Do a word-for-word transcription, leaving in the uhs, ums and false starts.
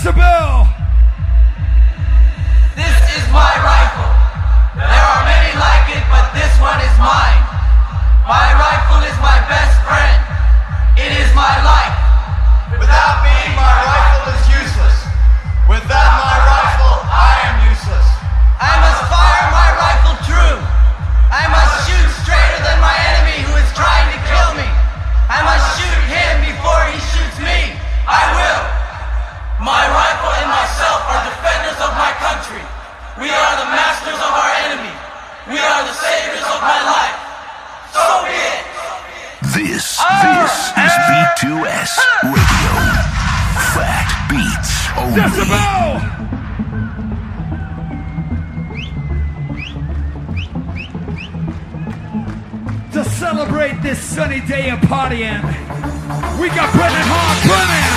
Decibel! This is my rifle. There are many like it, but this one is mine. My rifle is my best friend. It is my life. Without me, my rifle is useless. Without my rifle, I am useless. I must fire my rifle true. I must shoot straighter than my enemy who is trying to kill me. I must shoot him before he shoots me. I will. My rifle and myself are defenders of my country. We are the masters of our enemy. We are the saviors of my life. So be it. This, this is B two S Radio. Fat beats only. Decibel! To celebrate this sunny day of partying, we got Brennan Hart. Brennan!